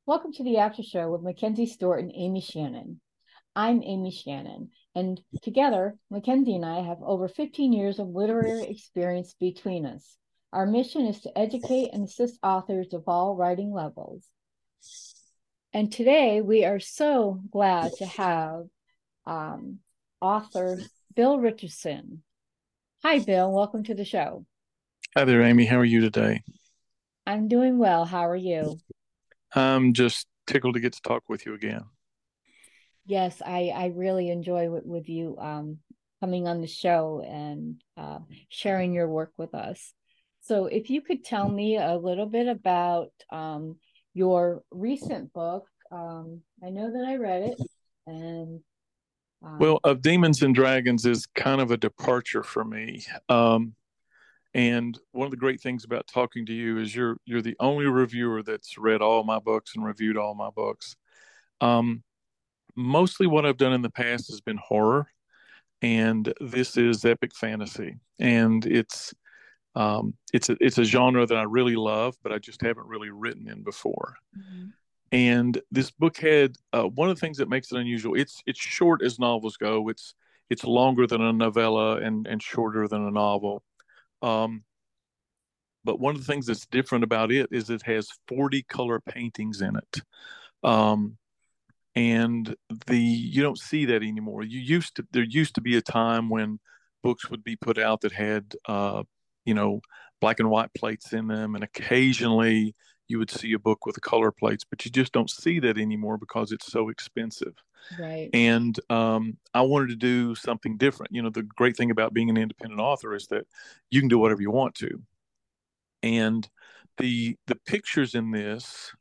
Welcome to the After Show with Mackenzie Stewart and Amy Shannon. I'm Amy Shannon, and together, Mackenzie and I have over 15 years of literary experience between us. Our mission is to educate and assist authors of all writing levels. And today, we are so glad to have um, author Bill Richardson. Hi, Bill. Welcome to the show. Hi there, Amy. How are you today? I'm doing well. How are you? I'm just tickled to get to talk with you again. Yes, I really enjoy with you coming on the show and sharing your work with us. So, if you could tell me a little bit about your recent book, I know that I read it, and Well, um, Of Demons and Dragons is kind of a departure for me. And one of the great things about talking to you is you're the only reviewer that's read all my books and reviewed all my books. Um, Mostly what I've done in the past has been horror, and this is epic fantasy. And it's a genre that I really love, but I just haven't really written in before. Mhm. And this book had one of the things that makes it unusual. It's short as novels go. It's longer than a novella and shorter than a novel. Um, but one of the things that's different about it is it has 40 color paintings in it. Um, and you don't see that anymore. There used to be a time when books would be put out that had you know black and white plates in them, and occasionally you would see a book with the color plates, but you just don't see that anymore because it's so expensive. Right. And I wanted to do something different. The great thing about being an independent author is that you can do whatever you want to. And the pictures in this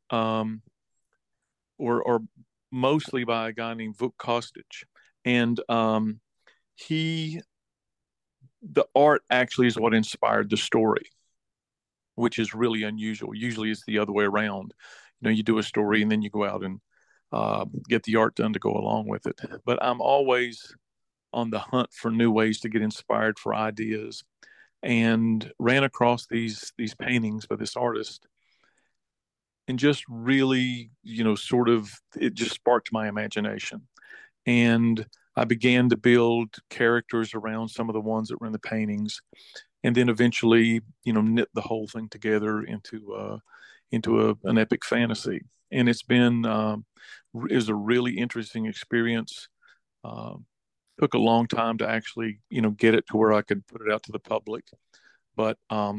were mostly by a guy named Vuk Kostic. And he, the art actually is what inspired the story, which is really unusual. Usually it's the other way around. You do a story and then you go out and get the art done to go along with it. But I'm always on the hunt for new ways to get inspired for ideas, and ran across these paintings by this artist, and just really, sort of, it just sparked my imagination. And I began to build characters around some of the ones that were in the paintings, and then eventually, knit the whole thing together into an epic fantasy. And it was a really interesting experience. Um, Took a long time to actually, get it to where I could put it out to the public, but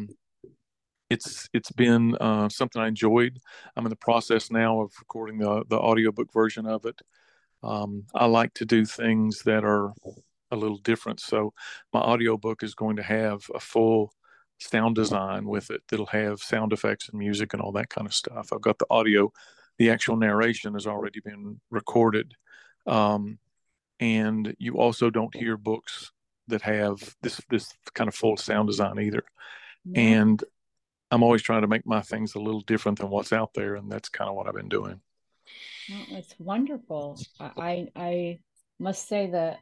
it's been something I enjoyed. I'm in the process now of recording the audiobook version of it. I like to do things that are a little different. So my audiobook is going to have a full sound design with it that'll have sound effects and music and all that kind of stuff. I've got the audio, the actual narration has already been recorded. Um, and you also don't hear books that have this kind of full sound design either. Yeah. And I'm always trying to make my things a little different than what's out there, and that's kind of what I've been doing. Well, it's wonderful. I must say that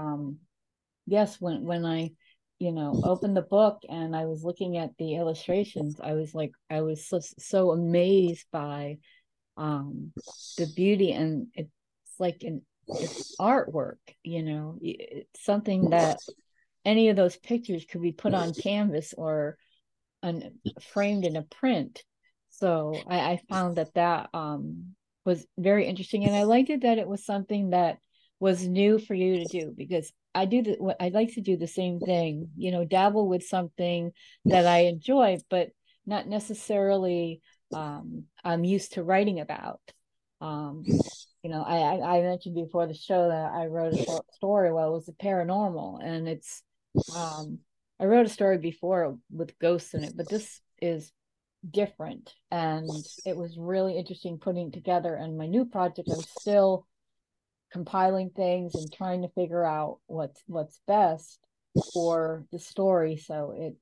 yes, when I, opened the book and I was looking at the illustrations, I was so amazed by the beauty, and it's like it's artwork, it's something that any of those pictures could be put on canvas or framed in a print. So I found that was very interesting, and I liked it that it was something that was new for you to do, because I like to do the same thing, dabble with something that I enjoy, but not necessarily I'm used to writing about. Um, I mentioned before the show that I wrote a short story. Well, it was the paranormal, and um, I wrote a story before with ghosts in it, but this is different, and it was really interesting putting it together. And my new project, I'm still compiling things and trying to figure out what's best for the story, so it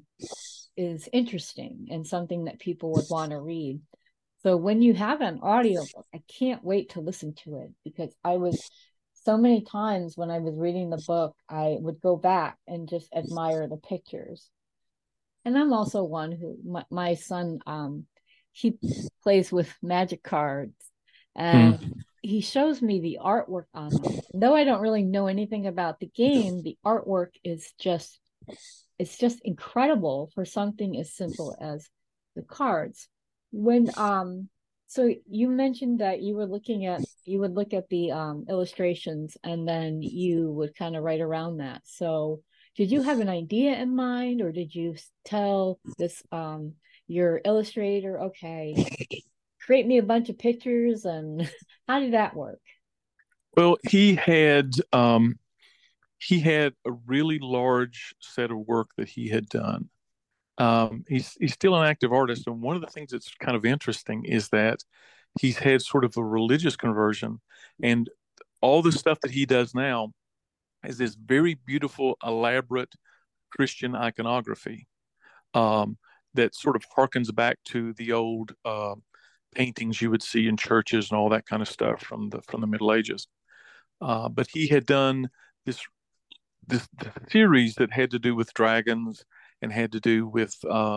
is interesting and something that people would want to read. So when you have an audiobook, I can't wait to listen to it, because I was so many times when I was reading the book, I would go back and just admire the pictures. And I'm also one who my son he plays with magic cards, and Mm. he shows me the artwork on them. Though I don't really know anything about the game, the artwork is just it's just incredible for something as simple as the cards. When so you mentioned that you would look at the illustrations and then you would kind of write around that. So did you have an idea in mind, or did you tell this your illustrator, okay, create me a bunch of pictures, and how did that work? Well, he had a really large set of work that he had done. He's still an active artist, and one of the things that's kind of interesting is that he's had sort of a religious conversion, and all the stuff that he does now is this very beautiful, elaborate Christian iconography um, that sort of harkens back to the old paintings you would see in churches and all that kind of stuff from the Middle Ages. But he had done this this series that had to do with dragons and had to do with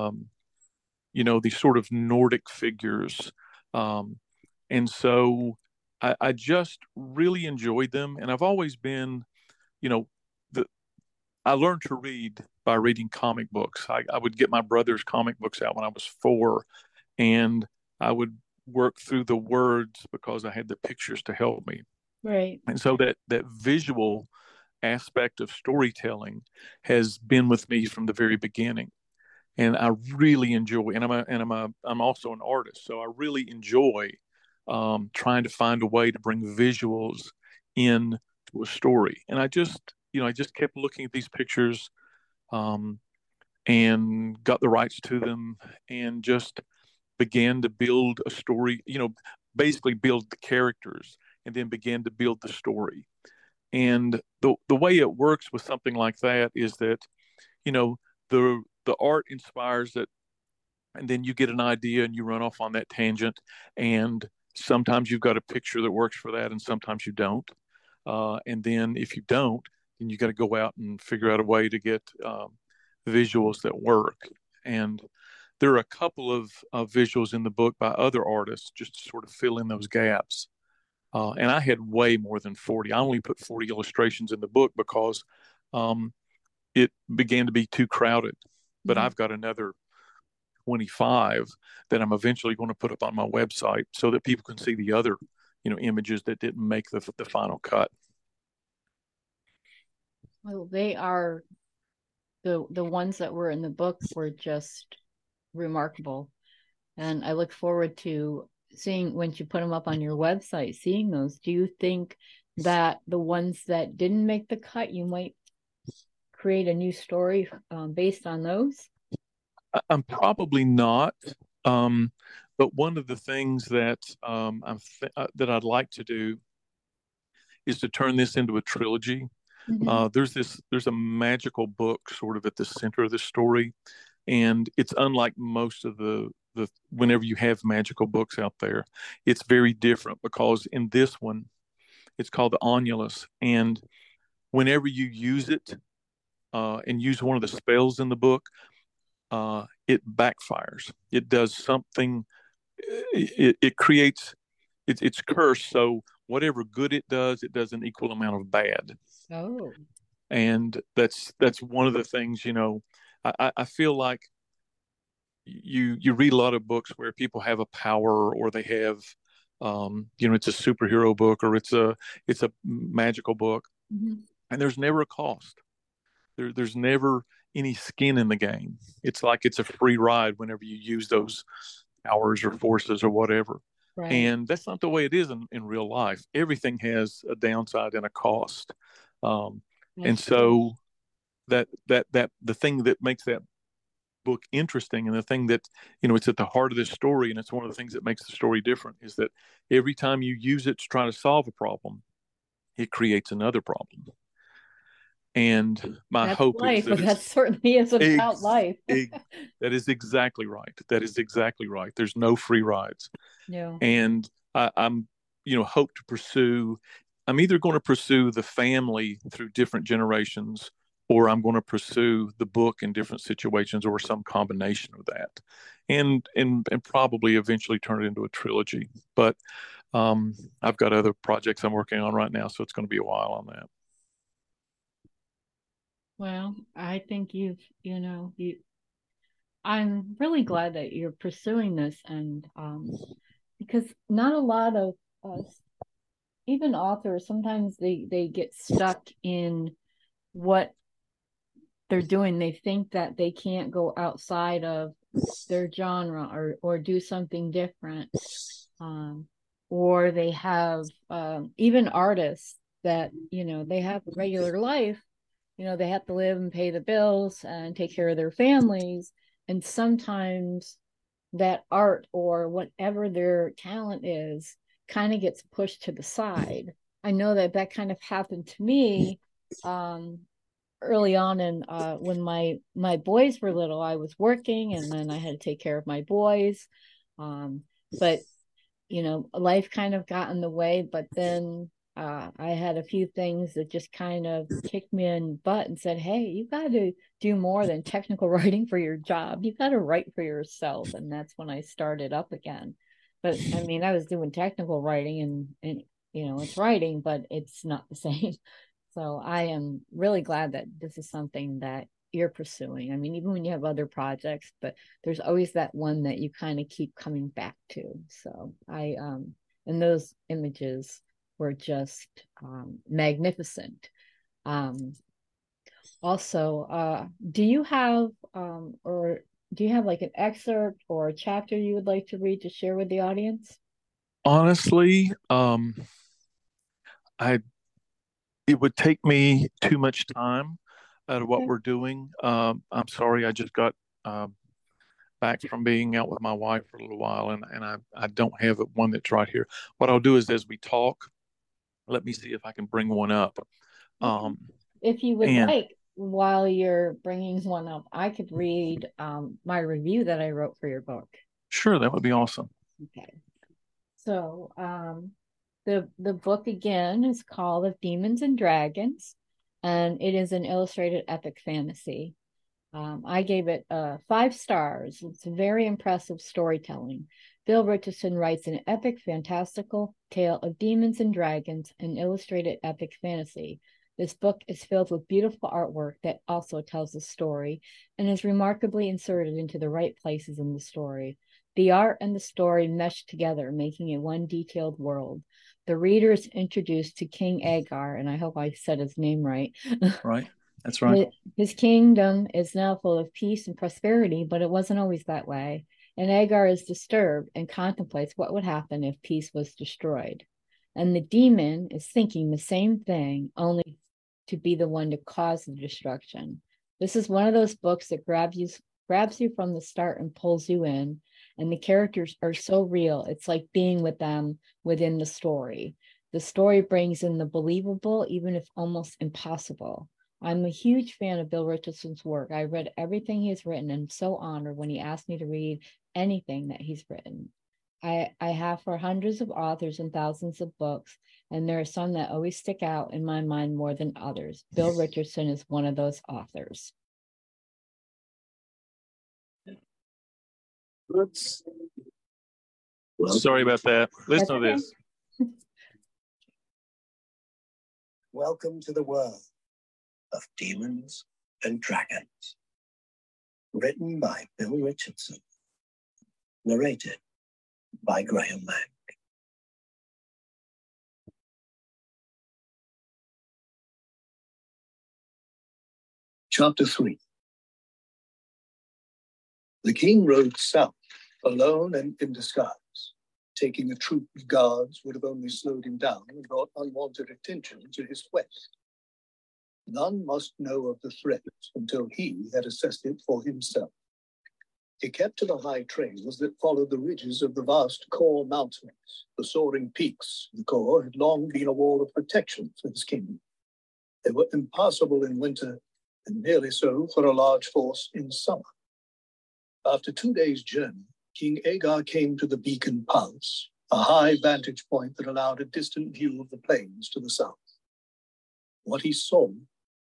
these sort of Nordic figures, um, and so I just really enjoyed them. And I've always been, you know, the I learned to read by reading comic books. I would get my brother's comic books out when I was 4, and I would work through the words because I had the pictures to help me. Right. And so that visual aspect of storytelling has been with me from the very beginning. And I really enjoy, I'm also an artist, so I really enjoy trying to find a way to bring visuals in to a story. And I just kept looking at these pictures, um, and got the rights to them, and just began to build a story. Basically build the characters, and then began to build the story. And the way it works with something like that is that, you know, the art inspires it, and then you get an idea and you run off on that tangent. And sometimes you've got a picture that works for that, and sometimes you don't. And then if you don't, then you got to go out and figure out a way to get visuals that work. And there are a couple of visuals in the book by other artists just to sort of fill in those gaps. And I had way more than 40. I only put 40 illustrations in the book because um, it began to be too crowded. But Mhm. I've got another 25 that I'm eventually going to put up on my website so that people can see the other, images that didn't make the final cut. Well, they are the ones that were in the book were just remarkable. And I look forward to seeing when you put them up on your website, seeing those. Do you think that the ones that didn't make the cut, you might create a new story based on those? I'm probably not. Um, but one of the things that that I'd like to do is to turn this into a trilogy. Mm-hmm. There's a magical book sort of at the center of the story, and it's unlike most of the whenever you have magical books out there, it's very different because in this one, it's called the Onulus, and whenever you use it and use one of the spells in the book, it backfires. It does something. It creates. It's cursed. So whatever good it does an equal amount of bad. Oh, And that's one of the things. I feel like you read a lot of books where people have a power, or they have it's a superhero book, or it's a magical book, mm-hmm. and there's never a cost. There's never any skin in the game. It's like it's a free ride whenever you use those powers or forces or whatever. Right. And that's not the way it is in real life. Everything has a downside and a cost. Um, and That's true. so that the thing that makes that book interesting, and the thing that it's at the heart of this story, and it's one of the things that makes the story different, is that every time you use it to try to solve a problem, it creates another problem. And my That's hope is life. that That it's certainly is about ex, life. ex, that is exactly right. That is exactly right. There's no free rides. No. And I'm hope to pursue. I'm either going to pursue the family through different generations, or I'm going to pursue the book in different situations, or some combination of that. and probably eventually turn it into a trilogy. But I've got other projects I'm working on right now, so it's going to be a while on that. Well, I think you I'm really glad that you're pursuing this, and because not a lot of us, even authors, sometimes they get stuck in what they're doing. They think that they can't go outside of their genre or do something different. Um, or they have even artists that, they have a regular life. They have to live and pay the bills and take care of their families. And sometimes that art or whatever their talent is kind of gets pushed to the side. I know that that kind of happened to me early on, and when my boys were little, I was working, and then I had to take care of my boys. But life kind of got in the way. But then I had a few things that just kind of kicked me in the butt and said, "Hey, you got to do more than technical writing for your job. You got to write for yourself." And that's when I started up again. But I mean, I was doing technical writing, and it's writing, but it's not the same. So I am really glad that this is something that you're pursuing. I mean, even when you have other projects, but there's always that one that you kind of keep coming back to. So and those images were just magnificent. Um, Also, do you have or do you have like an excerpt or a chapter you would like to read to share with the audience? Honestly, I it would take me too much time out of what Okay. we're doing. I'm sorry, I just got back from being out with my wife for a little while, and I don't have one that's right here. What I'll do is, as we talk, let me see if I can bring one up. Okay. Um, If you would and like, while you're bringing one up, I could read my review that I wrote for your book. sure, that would be awesome. Okay. So, the book again is called Of Demons and Dragons, and it is an illustrated epic fantasy. I gave it 5 stars. It's very impressive storytelling. Bill Richardson writes an epic, fantastical tale of demons and dragons, an illustrated epic fantasy. This book is filled with beautiful artwork that also tells a story and is remarkably inserted into the right places in the story. The art and the story mesh together, making it one detailed world. The reader is introduced to King Agar, and I hope I said his name right. Right, that's right. His kingdom is now full of peace and prosperity, but it wasn't always that way. And Agar is disturbed and contemplates what would happen if peace was destroyed. And the demon is thinking the same thing, only to be the one to cause the destruction. This is one of those books that grabs you from the start and pulls you in. And the characters are so real. It's like being with them within the story. The story brings in the believable, even if almost impossible. I'm a huge fan of Bill Richardson's work. I read everything he's written and I'm so honored when he asked me to read anything that he's written. I have for hundreds of authors and thousands of books, and there are some that always stick out in my mind more than others. Bill Richardson is one of those authors. Sorry about that. Listen to okay. this. Welcome to the world of Demons and Dragons. Written by Bill Richardson. Narrated by Graham Mack. Chapter 3. The king rode south, alone and in disguise. Taking a troop of guards would have only slowed him down and brought unwanted attention to his quest. None must know of the threat until he had assessed it for himself. He kept to the high trails that followed the ridges of the vast Kor Mountains. The soaring peaks of the Kor had long been a wall of protection for his kingdom. They were impassable in winter and nearly so for a large force in summer. After 2 days' journey, King Agar came to the Beacon Pass, a high vantage point that allowed a distant view of the plains to the south. What he saw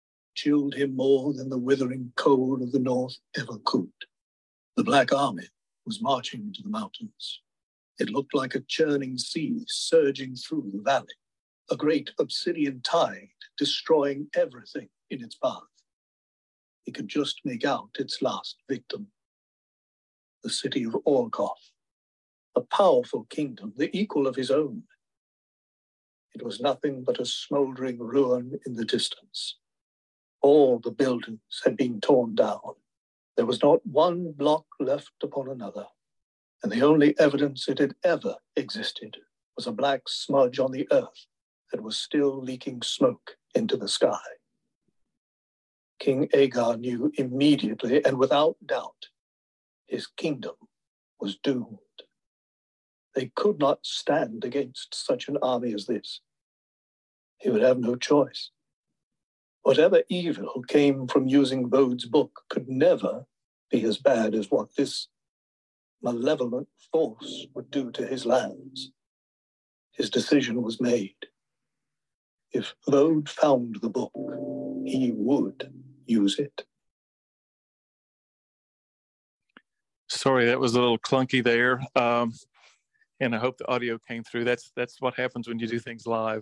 chilled him more than the withering cold of the north ever could. The Black Army was marching into the mountains. It looked like a churning sea surging through the valley, a great obsidian tide destroying everything in its path. He could just make out its last victim, the city of Orgoth, a powerful kingdom, the equal of his own. It was nothing but a smoldering ruin in the distance. All the buildings had been torn down. There was not one block left upon another, and the only evidence it had ever existed was a black smudge on the earth that was still leaking smoke into the sky. King Aegar knew immediately and without doubt his kingdom was doomed. They could not stand against such an army as this. He would have no choice. Whatever evil came from using Vode's book could never be as bad as what this malevolent force would do to his lands. His decision was made. If Vode found the book, he would use it. Sorry, that was a little clunky there. And I hope the audio came through. That's what happens when you do things live.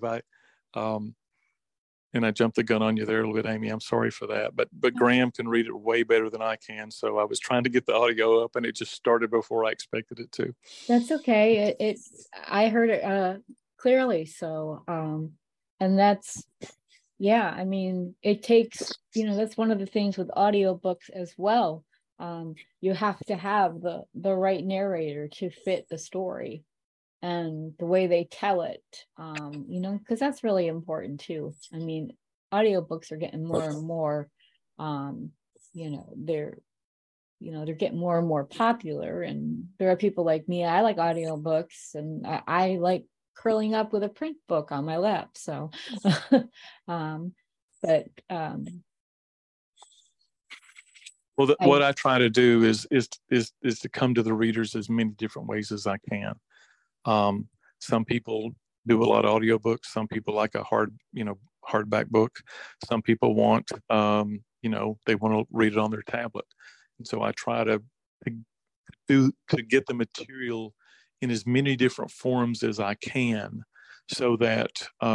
And I jumped the gun on you there a little bit, Amy. I'm sorry for that. But Graham can read it way better than I can. So I was trying to get the audio up and it just started before I expected it to. That's okay. I heard it clearly. So, and that's, yeah, I mean, it takes, that's one of the things with audiobooks as well. You have to have the right narrator to fit the story and the way they tell it, because that's really important too. I mean, audiobooks are getting more and more, they're getting more and more popular. And there are people like me, I like audiobooks, and I like curling up with a print book on my lap. So, what I try to do is to come to the readers as many different ways as I can. Some people do a lot of audiobooks. Some people like a hardback book. Some people want, they want to read it on their tablet. And so I try to get the material in as many different forms as I can, so that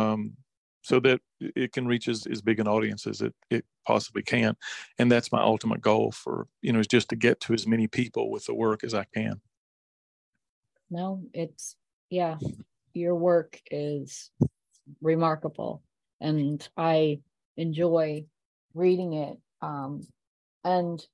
it can reach as big an audience as it possibly can. And that's my ultimate goal for, is just to get to as many people with the work as I can. No, your work is remarkable, and I enjoy reading it. And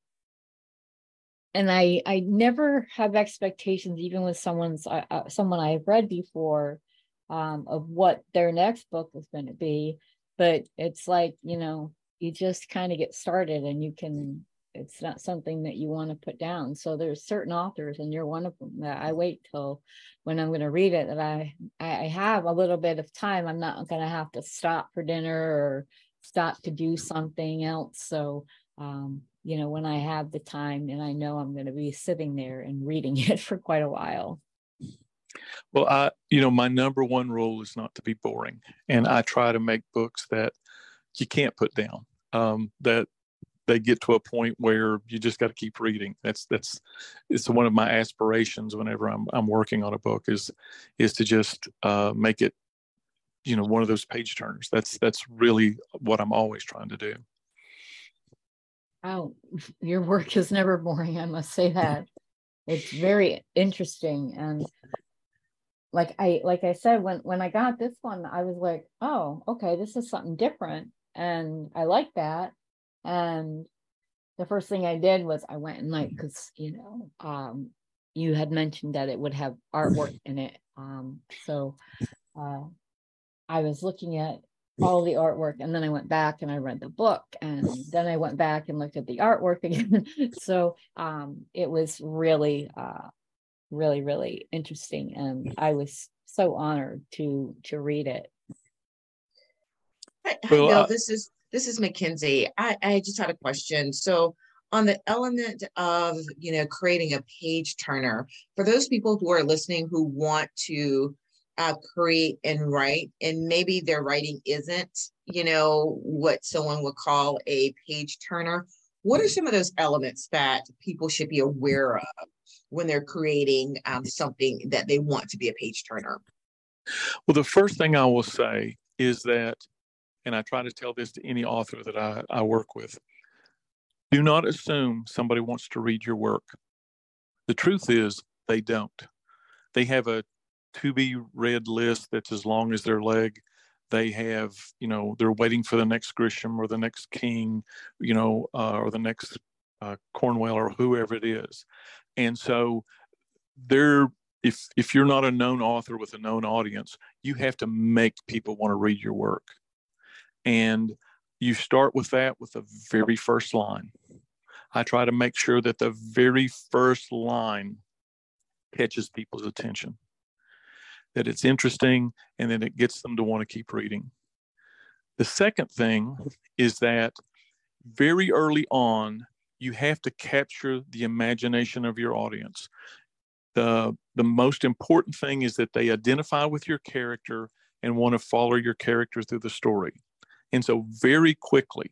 I never have expectations, even with someone I've read before, of what their next book is going to be. But it's like, you just kind of get started, and it's not something that you want to put down. So there's certain authors, and you're one of them, that I wait till when I'm going to read it, that I have a little bit of time. I'm not going to have to stop for dinner or stop to do something else. So, when I have the time and I know I'm going to be sitting there and reading it for quite a while. Well, my number one rule is not to be boring. And I try to make books that you can't put down, that they get to a point where you just got to keep reading. It's one of my aspirations whenever I'm working on a book is to just make it, one of those page turners. That's really what I'm always trying to do. Oh, your work is never boring, I must say that. It's very interesting. And like I said, when I got this one, I was like, oh, okay, this is something different. And I like that. And the first thing I did was I went and because you had mentioned that it would have artwork in it. So I was looking at all the artwork, and then I went back and I read the book, and then I went back and looked at the artwork again. So it was really, really, really interesting, and I was so honored to read it. Hi, Bill. This is Mackenzie. I just had a question. So on the element of creating a page turner, for those people who are listening who want to create and write, and maybe their writing isn't what someone would call a page turner, what are some of those elements that people should be aware of when they're creating something that they want to be a page turner? Well, the first thing I will say is that, and I try to tell this to any author that I work with, do not assume somebody wants to read your work. The truth is they don't. They have a to be read list that's as long as their leg. They have, they're waiting for the next Grisham or the next King, or the next Cornwell or whoever it is. And so if you're not a known author with a known audience, you have to make people want to read your work. And you start with that with the very first line. I try to make sure that the very first line catches people's attention, that it's interesting, and then it gets them to want to keep reading. The second thing is that very early on, you have to capture the imagination of your audience. The most important thing is that they identify with your character and want to follow your character through the story. And so very quickly,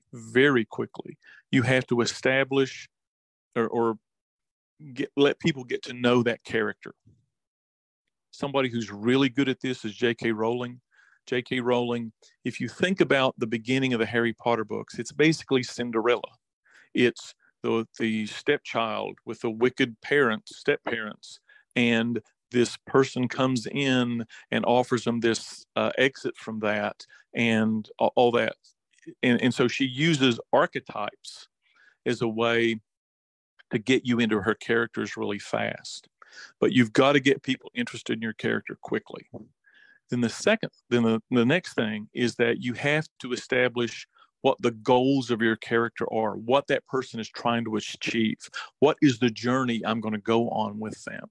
you have to establish or let people get to know that character. Somebody who's really good at this is J.K. Rowling. J.K. Rowling, if you think about the beginning of the Harry Potter books, it's basically Cinderella. It's the stepchild with the wicked step-parents, and this person comes in and offers them this exit from that and all that. And so she uses archetypes as a way to get you into her characters really fast. But you've got to get people interested in your character quickly. Then the next thing is that you have to establish what the goals of your character are, what that person is trying to achieve, what is the journey I'm going to go on with them.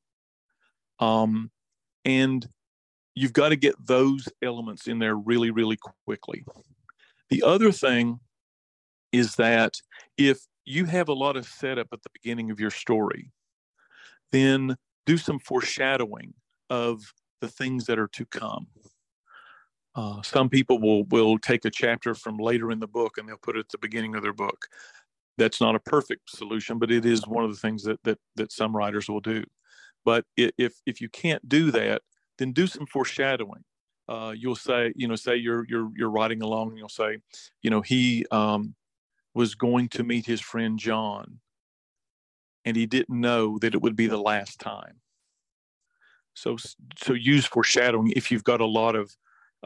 And you've got to get those elements in there really, really quickly. The other thing is that if you have a lot of setup at the beginning of your story, then do some foreshadowing of the things that are to come. Some people will take a chapter from later in the book and they'll put it at the beginning of their book. That's not a perfect solution, but it is one of the things that some writers will do. But if you can't do that, then do some foreshadowing. You'll say, say you're writing along and you'll say, he was going to meet his friend John, and he didn't know that it would be the last time. So use foreshadowing if you've got a lot of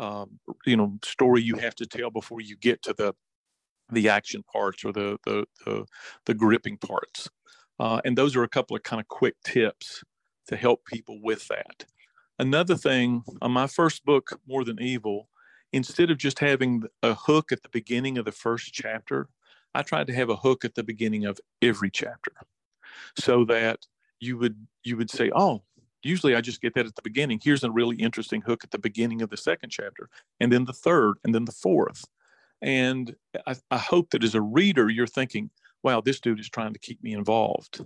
story you have to tell before you get to the action parts or the gripping parts. And those are a couple of kind of quick tips to help people with that. Another thing, on my first book, More Than Evil, instead of just having a hook at the beginning of the first chapter, I tried to have a hook at the beginning of every chapter, so that you would say, oh, usually I just get that at the beginning. Here's a really interesting hook at the beginning of the second chapter, and then the third, and then the fourth. And I hope that as a reader, you're thinking, wow, this dude is trying to keep me involved.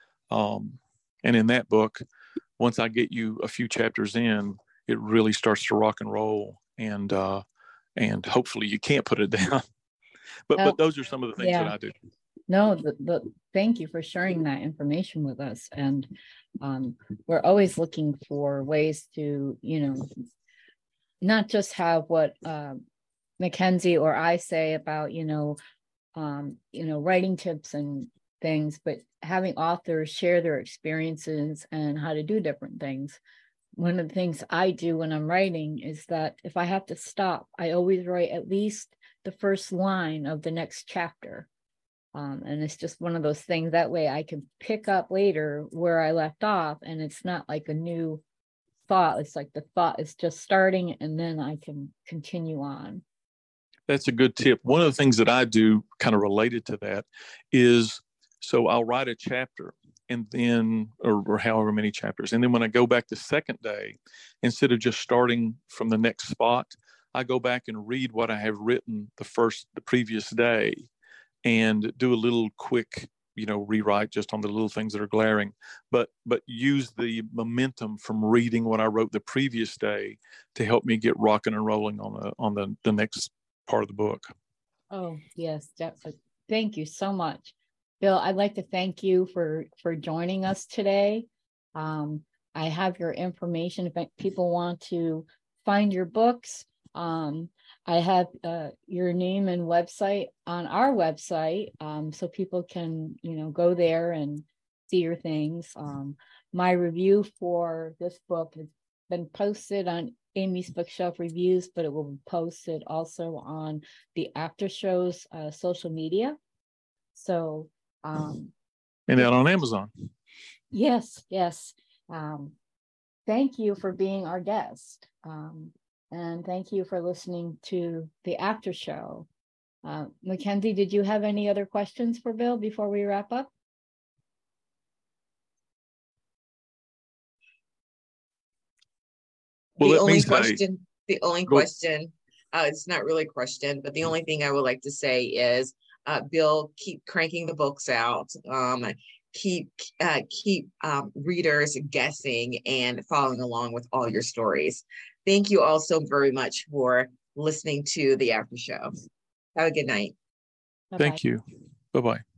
And in that book, once I get you a few chapters in, it really starts to rock and roll, and hopefully you can't put it down. But those are some of the things that I do. No, thank you for sharing that information with us. And we're always looking for ways to, not just have what Mackenzie or I say about, writing tips and things, but having authors share their experiences and how to do different things. One of the things I do when I'm writing is that if I have to stop, I always write at least the first line of the next chapter. And it's just one of those things, that way I can pick up later where I left off, and it's not like a new thought. It's like the thought is just starting, and then I can continue on. That's a good tip. One of the things that I do kind of related to that is, so I'll write a chapter and then, or however many chapters. And then when I go back the second day, instead of just starting from the next spot, I go back and read what I have written the previous day, and do a little quick, rewrite just on the little things that are glaring, but use the momentum from reading what I wrote the previous day to help me get rocking and rolling on the next part of the book. Oh, yes, definitely. Thank you so much. Bill, I'd like to thank you for joining us today. I have your information if people want to find your books. I have your name and website on our website, so people can, go there and see your things. My review for this book has been posted on Amy's Bookshelf Reviews, but it will be posted also on the After Show's social media. So, and out on Amazon. Yes. Thank you for being our guest. And thank you for listening to the After Show. Mackenzie, did you have any other questions for Bill before we wrap up? Well, the only question, it's not really a question, but the only thing I would like to say is, Bill, keep cranking the books out. Keep readers guessing and following along with all your stories. Thank you all so very much for listening to the After Show. Have a good night. Thank you. Bye-bye.